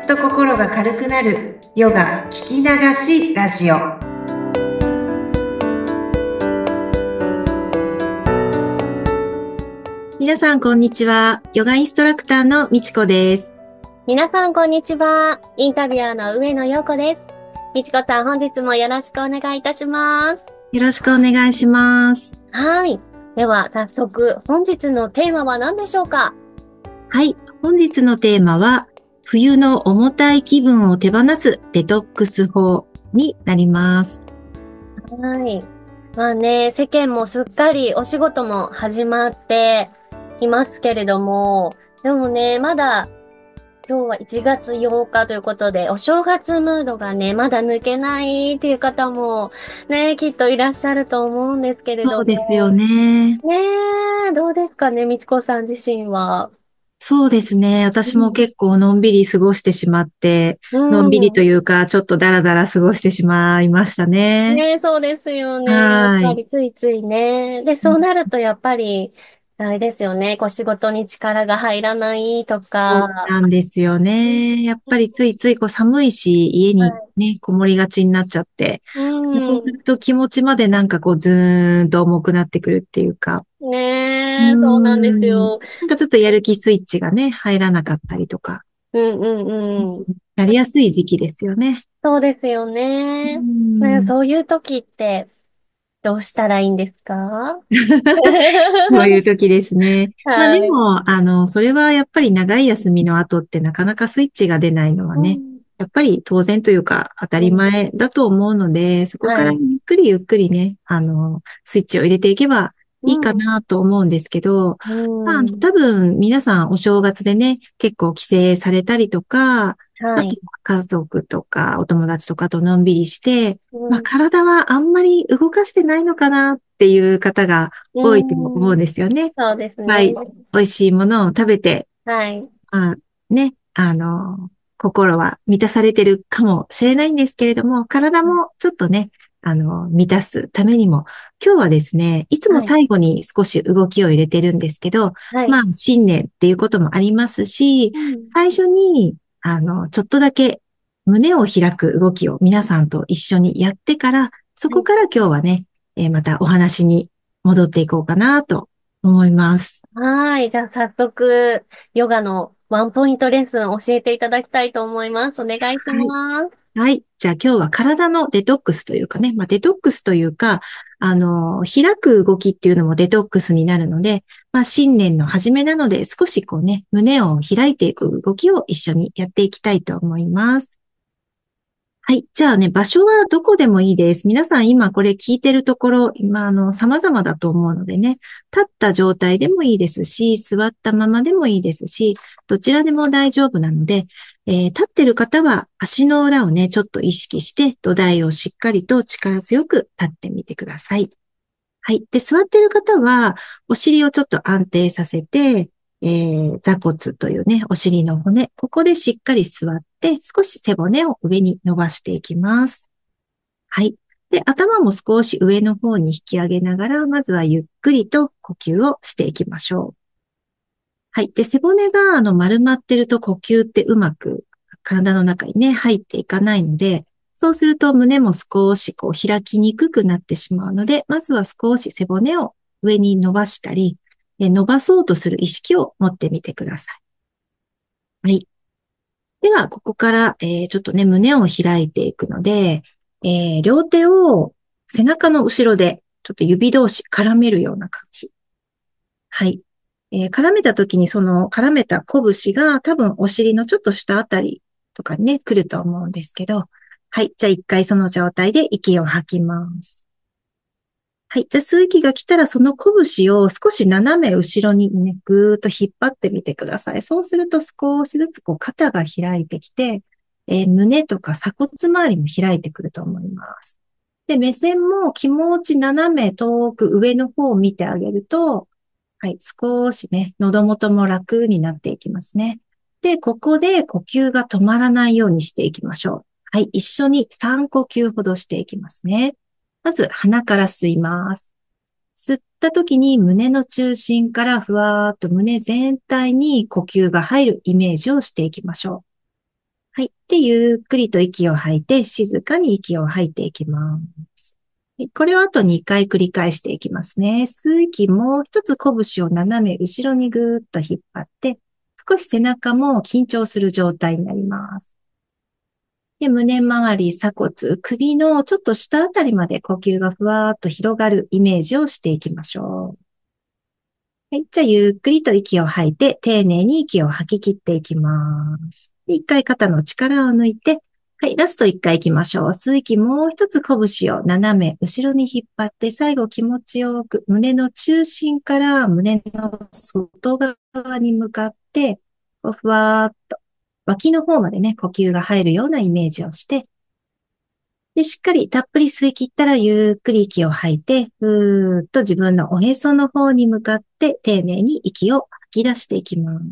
っと心が軽くなるヨガ聞き流しラジオ。皆さんこんにちは。ヨガインストラクターのみちこです。 皆さんこんにちは。インタビュアーの上野陽子です。みちこさん、本日もよろしくお願いいたします。 よろしくお願いします。 はい。では、早速、本日のテーマは何でしょうか？ はい。本日のテーマは、冬の重たい気分を手放すデトックス法になります。 はい。まあね、世間もすっかりお仕事も始まっていますけれども、でもね、まだ今日は1月8日ということで、お正月ムードがね、まだ抜けないっていう方もね、きっといらっしゃると思うんですけれそどうですよも、 ね。 ねどうですかね、みちこさん自身は。 そうですね。私もうん。 結構のんびり過ごしてしまって、 うのんびりとん。 いうか、ちょっとダラダラ過ごしてしまいましたね。 ねそうですよね。やっはい。 ぱりついついね。で、そうなるとやっぱり、あれですよね。こう仕事に力が入らないとそうか。 なんですようん。 ね。やっぱりついつい寒いし、家にはい。 ね、こもりがちになっちゃって。 うそうするん。 と気持ちまでなんかずーんと重くなってくるっていうか。うーそうなんですん。 よ。 なんかちょっとやる気スイッチがね、入らなかったりとか。 うんうんうん。 やりやすい時期ですよね。 そうですようーね。ね、 ん。 そういう時ってどうしたらいいんですか？ そういう時ですね。まあではい。 も、それはやっぱり長い休みの後ってなかなかスイッチが出ないのはね、 うん。 やっぱり当然というか当たりうん。 前だと思うので、そこからゆはい。 っくりゆっくりね、スイッチを入れていけばいいかうん。 なと思うんですけど、 うまあ、 ん。 多分皆さんお正月でね、結構帰省されたりとか、あとはい。 家族とかお友達とかとのんびりして、まあうん。 体はあんまり動かしてないのかなっていう方が多いと思うんうん。 ですよね。 そうですね。 はい。美味しいものを食べて、 はい。 まあ、ね、心は満たされてるかもしれないんですけれども、体もちょっとね、満たすためにも、今日はですね、いつもはい。 最後に少し動きを入れてるんですけど、 はい。 まあ、新年っていうこともありますし、 うん。 最初に、ちょっとだけ胸を開く動きを皆さんと一緒にやってから、そはい。 こから今日はね、またお話に戻っていこうかなと思います。 はい。じゃあ、早速、ヨガのワンポイントレッスン教えていただきたいと思います。お願いしはい。 ます。 はい。じゃあ今日は体のデトックスというかね、まあデトックスというか、開く動きっていうのもデトックスになるので、まあ新年の初めなので少しこうね、胸を開いていく動きを一緒にやっていきたいと思います。はい。じゃあね、場所はどこでもいいです。皆さん今これ聞いてるところ、今様々だと思うのでね、立った状態でもいいですし、座ったままでもいいですし、どちらでも大丈夫なので、立ってる方は足の裏をね、ちょっと意識して、土台をしっかりと力強く立ってみてください。はい。で、座ってる方は、お尻をちょっと安定させて、座骨というね、お尻の骨、ここでしっかり座って、少し背骨を上に伸ばしていきます。はい。で、頭も少し上の方に引き上げながら、まずはゆっくりと呼吸をしていきましょう。はい。で、背骨が丸まってると呼吸ってうまく体の中にね、入っていかないので、そうすると胸も少しこう開きにくくなってしまうので、まずは少し背骨を上に伸ばしたり、伸ばそうとする意識を持ってみてください。はい。では、ここから、ちょっとね、胸を開いていくので、両手を背中の後ろで、ちょっと指同士絡めるような感じ。はい。絡めた時にその絡めた拳が多分お尻のちょっと下あたりとかにね、来ると思うんですけど、はい。じゃあ一回その状態で息を吐きます。はい。じゃあ吸う息が来たらその拳を少し斜め後ろにね、ぐーっと引っ張ってみてください。そうすると少しずつこう肩が開いてきて、胸とか鎖骨周りも開いてくると思います。で、目線も気持ち斜め遠く上の方を見てあげると、はい、少しね、喉元も楽になっていきますね。で、ここで呼吸が止まらないようにしていきましょう。はい、一緒に3呼吸ほどしていきますね。まず、鼻から吸います。吸った時に胸の中心からふわーっと胸全体に呼吸が入るイメージをしていきましょう。 はい。で、ゆっくりと息を吐いて、静かに息を吐いていきます。はい、これをあと2回繰り返していきますね。吸う息もう一つ拳を斜め後ろにぐーっと引っ張って、少し背中も緊張する状態になります。で、胸周り、鎖骨、首のちょっと下あたりまで呼吸がふわーっと広がるイメージをしていきましょう。はい。じゃあ、ゆっくりと息を吐いて、丁寧に息を吐き切っていきます。で一回肩の力を抜いて、はい。ラスト一回行きましょう。吸う息もう一つ拳を斜め後ろに引っ張って、最後気持ちよく胸の中心から胸の外側に向かって、こうふわーっと脇の方までね、呼吸が入るようなイメージをして、で、しっかりたっぷり吸い切ったらゆっくり息を吐いて、ふーっと自分のおへその方に向かって丁寧に息を吐き出していきます。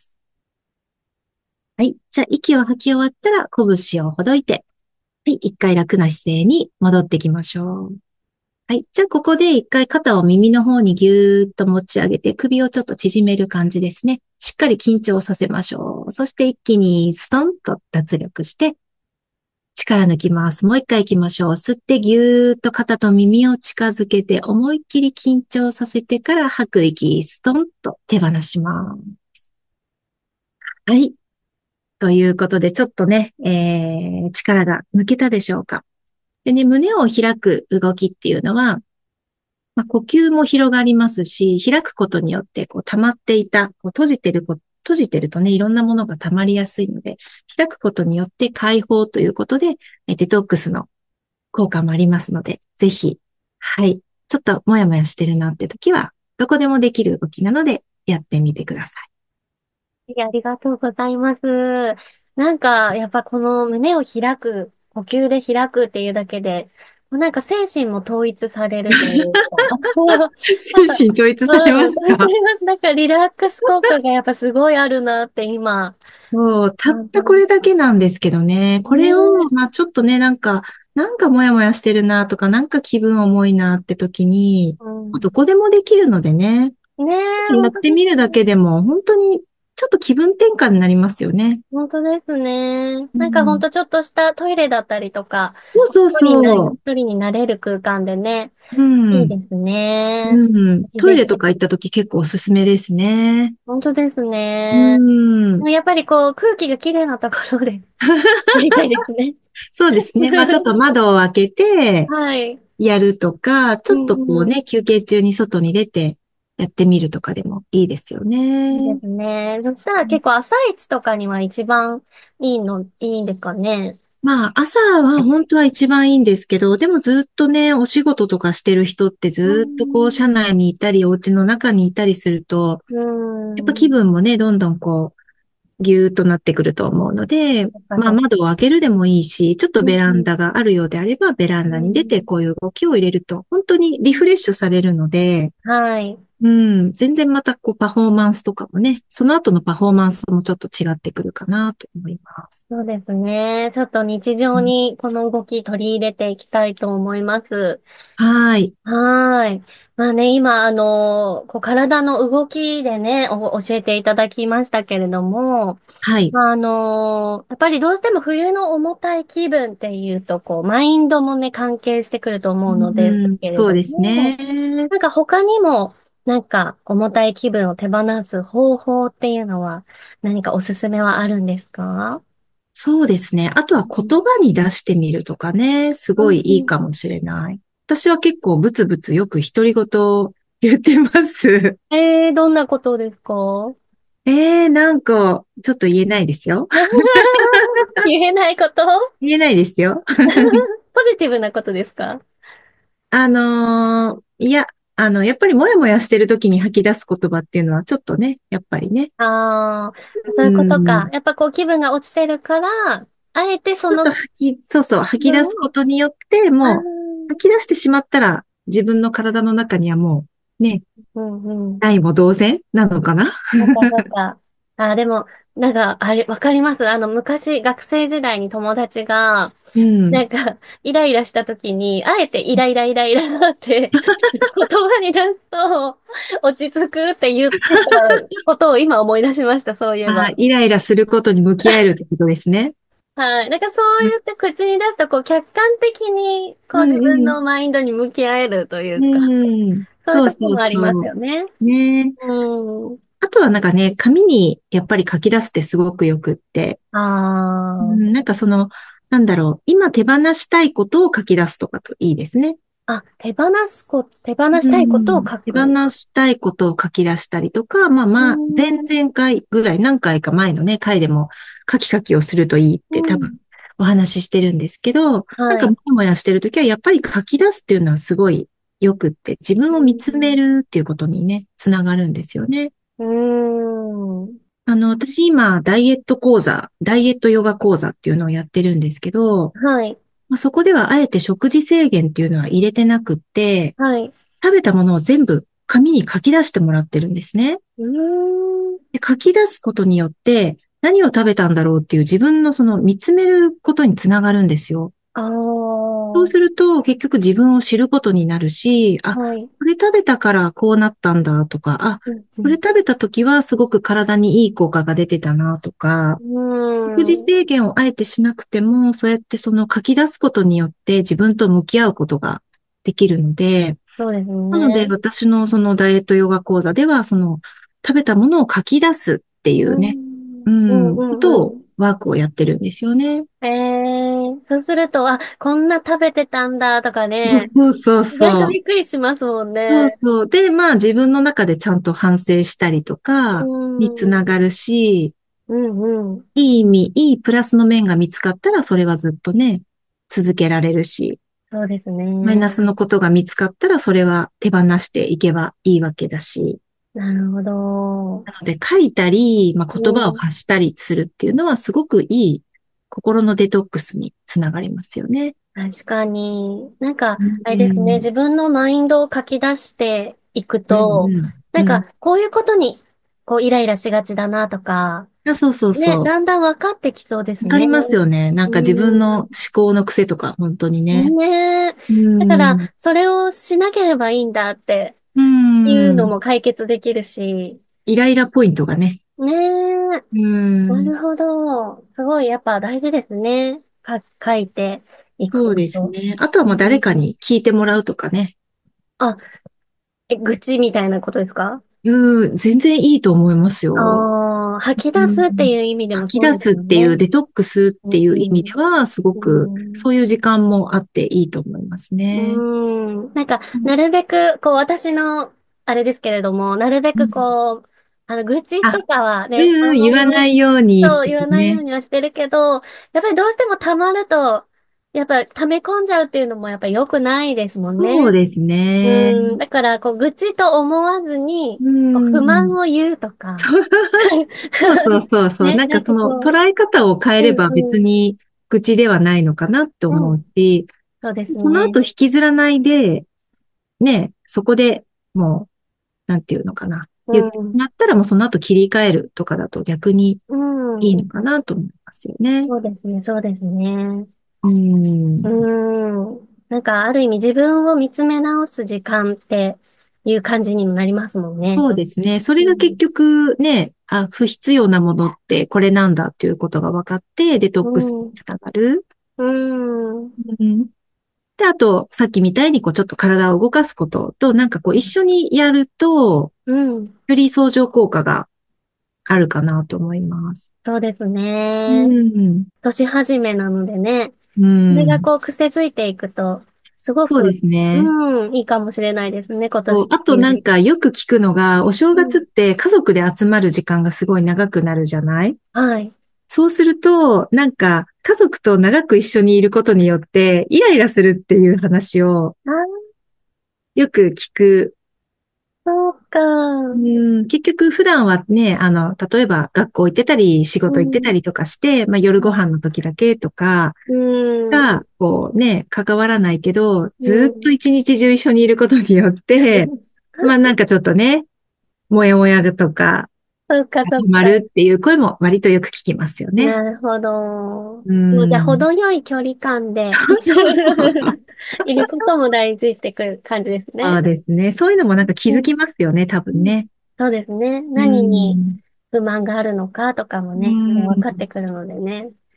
はい。じゃあ息を吐き終わったら拳をほどいて、はい。一回楽な姿勢に戻ってきましょう。はい。じゃあここで一回肩を耳の方にぎゅーっと持ち上げて首をちょっと縮める感じですね。しっかり緊張させましょう。そして一気にストンと脱力して力抜きます。もう一回行きましょう。吸ってぎゅーっと肩と耳を近づけて思いっきり緊張させてから吐く息、ストンと手放します。はい。ということで、ちょっとね、力が抜けたでしょうか。でね、胸を開く動きっていうのは、呼吸も広がりますし、開くことによって、こう、溜まっていた、こう閉じてるとね、いろんなものが溜まりやすいので、開くことによって解放ということで、デトックスの効果もありますので、ぜひ、はい。ちょっともやもやしてるなって時は、どこでもできる動きなので、やってみてください。 ありがとうございます。なんか、やっぱこの胸を開く、呼吸で開くっていうだけで、なんか精神も統一されるというか、なんか、 精神統一されまうん、 した。 統一されます。なんかリラックス効果がやっぱすごいあるなって今、 そう、たっ感じたこれだました。 けなんですけどね。これを、 ねちょっとね、なんかもやもやしてるなとか、なんか気分重いなって時に、 え、うん。 どこでもできるのでね。 ねえ、 や本当ですってみるだけでも、本当にちょっと気分転換になりますよね。 本当ですね。なんかほんうん、 とちょっとしたトイレだったりとか、 そうそうそ一人になれる空間でね、 う。うん。 いいですね。 うん。トイぜひぜひ。 レとか行った時結構おすすめですね。 本当ですうね。 ん。 やっぱりこう空気がきれいなところでやりたいですね。 そうですね。ちょっと窓を開けてはい。 やるとか、ちょっとうんうん。 こうね、休憩中に外に出てやってみるとかでもいいですよね。 いいですね。そしたら結構朝一とかには一番いいんですかね。 朝は本当は一番いいんですけど、でもずっとね、お仕事とかしてる人ってうずっとこう、車ん。 内にいたり、お家の中にいたりすると、 うやっぱ気ん。 分もね、どんどんこう、ぎゅーっとなってくると思うので、 そっかそっか。 窓を開けるでもいいし、ちょっとベランうん。 ダがあるようであれば、ベランうダに出てん。 こういう動きを入れると、本当にリフレッシュされるので、 はい。 うん、全然またこうパフォーマンスとかもね、その後のパフォーマンスもちょっと違ってくるかなと思います。 そうですね。ちょっと日常うん、 にこの動き取り入れていきたいと思います。 はい。 はーい。まあね、今、こう体の動きでね、教えていただきましたけれども、 はい。 まあ、やっぱりどうしても冬の重たい気分っていうと、こう、マインドもね、関係してくると思うのですうん、 けれどそうですも、 ね。 なんか他にも、なんか重たい気分を手放す方法っていうのは何かおすすめはあるんですか？ そうですね。あとは言葉に出してみるとかね、すごいいいうんうん。 かもしれない。私は結構ブツブツよく独り言言ってます。 どんなことですか？ ちょっと言えないですよ。 言えないこと？ 言えないですよ。 ポジティブなことですか？ いや、やっぱりもやもやしてる時に吐き出す言葉っていうのはちょっとね、やっぱりね。 ああー、そうういうことか。 ん。 やっぱこう気分が落ちてるから、あえてそのそうそう、吐き出すこ気分を、 とによって、 あもう、 ー吐き出してしまったら、自分の体の中にはもう、ね、 うんうん。 愛も同然なのかな。 そうかそうか。でも、なんか、あれ、わかります。昔、学生時代に友達が、 うん。 なんか、イライラした時に、あえてイライライライラって言葉に出すと、落ち着くって言ってたことを今思い出しました、そういえば。 イライラすることに向き合えるってことですね。 はい。なんかそう言って口に出すと、こう、客観的に、こう、 うん自分うん。 のマインドに向き合えるというか、 うん。 そういうとこそうそうろもありますそよね。 う。ね。 うん。 あとはなんかね、紙にやっぱり書き出すってすごくよくって、 ああ。 なんかその、なんだろう、今手放したいことを書き出すとかといいですね。 あ、手放したいことを書手放く。 したいことを書き出したりとか、まあうまあ、前ん。 々回ぐらい、何回か前のね、回でも書き書きをするといいって多分うん。 お話ししてるんですけど、なんはい。 かもやもやしてるときはやっぱり書き出すっていうのはすごいよくって、自分を見つめるっていうことにね、つながるんですよね。 うん。うん。 私今、ダイエット講座、ダイエットヨガ講座っていうのをやってるんですけど、 はい。 まあ、そこではあえて食事制限っていうのは入れてなくって、 はい。 食べたものを全部紙に書き出してもらってるんですね。 うーん。 で書き出すことによって、何を食べたんだろうっていう自分のその見つめることにつながるんですよ。 ああ。 そうすると結局自分を知ることになるし、あ、 はい。 これ食べたからこうなったんだとか、あ、 うん。うこれん。 食べた時はすごく体にいい効果が出てたなとか、 う食事ーん。 制限をあえてしなくても、そうやってその書き出すことによって自分と向き合うことができるので、 そうですなのでね。 私のそのダイエットヨガ講座では、その食べたものを書き出すっていううね、 ん。うんことをうんうん。 ワークをやってるんですよね。 そうすると、あ、こんな食べてたんだとかね、 そうそう意外とそう。 びっくりしますもんね。 そうそう。で、まあ自分の中でちゃんと反省したりとうかにつなん。 がるし、 うんうん。 いい意味、いいプラスの面が見つかったらそれはずっとね、続けられるし、 そうですね。 マイナスのことが見つかったら、それは手放していけばいいわけだし。 なるほど。 なので、書いたり、まあ、言葉をうん。 発したりするっていうのは、すごくいい心のデトックスにつながりますよね。 確かに。なんか、 うあれですね。 ん、 自分のマインドを書き出していくうん、 と、 うん。うん。 なんか、こういうことに、こう、イライラしがちだなとか、 あ、そうそうね、 そう。 だんだん分かってきそうですね。 わかりますよね。なんうか自分の思ん。 考の癖とか、本当にね。 ねえ。 うだから、 ん、 それをしなければいいんだってういうのん。 も解決できるし、 イライラポイントがね。 ねえ。 うん。 なるほど。すごい、やっぱ大事ですね。書いていくそうこと。 ですね。あとはうもう誰かん。 に聞いてもらうとかね。 あ、愚痴みたいなことですか？ 全然いいと思いますよ。 ああー、吐きう出すってん、 いう意味でも吐きそうです出すっていう、 よね。 デトックスっうていう意味でん。 は、すごうく、 ん。 そういう時間もあっていいと思いますうね。 なんか、 うん。 なるべく、こう、私の、あれですけれども、なるべくうん。 こう、愚痴あ、 とかはね、あんま言わなりね、 いようにっそう言わないようていうね。 にはしてるけど、やっぱりどうしても溜まると、やっぱ溜め込んじゃうっていうのもやっぱ良くないですもんね。 そうですね。 だから、こう、愚痴と思わずに、 うこう不満ん。 を言うとか、 そうそうそうそう。 ね、 なんなんかそのかこう、 捉え方を変えればうん、 別に愚痴ではないのかなって思うん、 うし、 そうですね。 その後引きずらないで、ね、そこでもう、なんていうのかな。 う言ってしん、 まったらもうその後切り替えるとかだと逆にういいのん、 かなと思いますよね。 そうですね、そうですね。 うん。 なんか、ある意味自分を見つめ直す時間っていう感じにもなりますもんね。 そうですね。それが結うん、 局ね、不必要なものってこれなんだっていうことが分かってデトックスにうん、 つながる。 うん、 うん。で、あと、さっきみたいにこうちょっと体を動かすことと、なんかこう一緒にやると、 うん、 より相乗効果があるかなと思います。 そうですうね。 ん。 年始めなのでね、 うそれがん。 こう癖づいていくと、すごく、 そうですね。 いいかもしれないですね、今年そう、あとなん中に。 かよく聞くのが、お正うん、 月って家族で集まる時間がすごい長くなるじゃない？ はい。 そうすると、なんか家族と長く一緒にいることによってイライラするっていう話をあー、 よく聞く。 そうか。 結局普段はね、例えば学校行ってたり仕事行ってたうん、 りとかして、まあ夜ご飯の時だけとかうん、 が、こうね、関わらないけど、 うずっとん。 一日中一緒にいることによって、まあなんかちょっとね、もやもやとか、 そうか、そうか。 止まるっていう声も割とよく聞きますよね。 なるほど。 うもうじゃあ、 ん。 程よい距離感でそうそうそう。 いることも大事ってくる感じですね。 そうですね。そういうのもなんか気づうん。 きますよね、多うん。 分ね。 そうですね。 う何にん。 不満があるのかとかもうね、もう分かっん。 てくるのでね。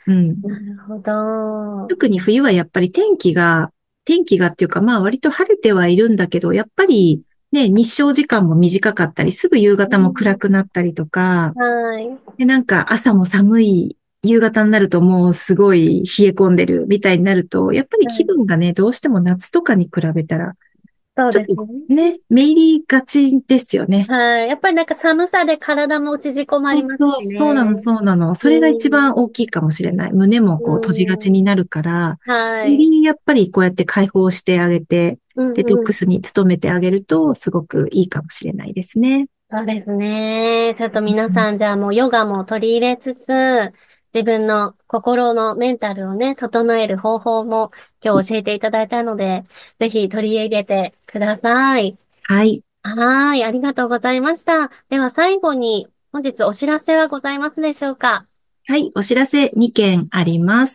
うん。 なるほど。 特に冬はやっぱり天気がっていうか、まあ割と晴れてはいるんだけど、やっぱりね、日照時間も短かったり、すぐ夕方も暗くなったりとか、 はい。 で、なんか朝も寒い、夕方になるともうすごい冷え込んでるみたいになると、やっぱり気はい。 分がね、どうしても夏とかに比べたら、ちょっとそうですね。 ね、めいりがちですよね。 はい。やっぱりなんか寒さで体も縮こまそうそう、 りますしそうなの、 ね。 そうなの。それが一うん。 番大きいかもしれない。胸もこう閉じがちうん。 になるから、 はい。 よりやっぱりこうやって解放してあげて、 うんデトッうん。 クスに努めてあげると、すごくいいかもしれないですね。 そうですね。ちょっと皆うん、 さんじゃあもうヨガも取り入れつつ、自分の心のメンタルをね、整える方法も今日教えていただいたので、ぜひ取り入れてください。 はい。 はーい、ありがとうございました。では最後に本日お知らせはございますでしょうか？ はい。お知らせ2件あります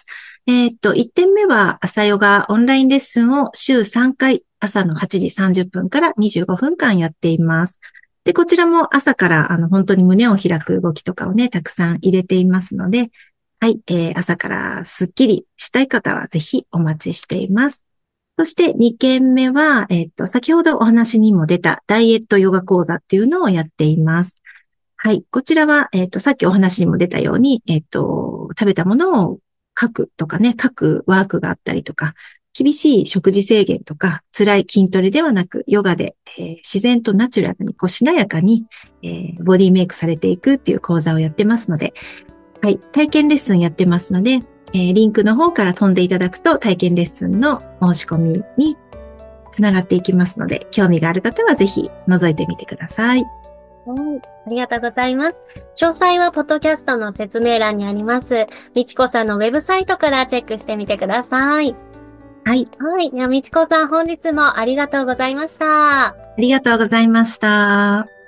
。1点目は朝ヨガオンラインレッスンを週3回、朝の8時30分から25分間やっています。で、こちらも朝から本当に胸を開く動きとかをね、たくさん入れていますので、はい。朝からスッキリしたい方はぜひお待ちしています。そして2件目は、先ほどお話にも出たダイエットヨガ講座っていうのをやっています。はい。こちらは、さっきお話にも出たように、食べたものを書くとかね、書くワークがあったりとか、厳しい食事制限とか、辛い筋トレではなく、ヨガで、自然とナチュラルに、こう、しなやかに、ボディメイクされていくっていう講座をやってますので、はい。体験レッスンやってますので、リンクの方から飛んでいただくと、体験レッスンの申し込みにつながっていきますので、興味がある方はぜひ覗いてみてください。 はい、ありがとうございます。詳細はポッドキャストの説明欄にあります。みちこさんのウェブサイトからチェックしてみてください。 はい。 はい。では、みちこさん本日もありがとうございました。 ありがとうございました。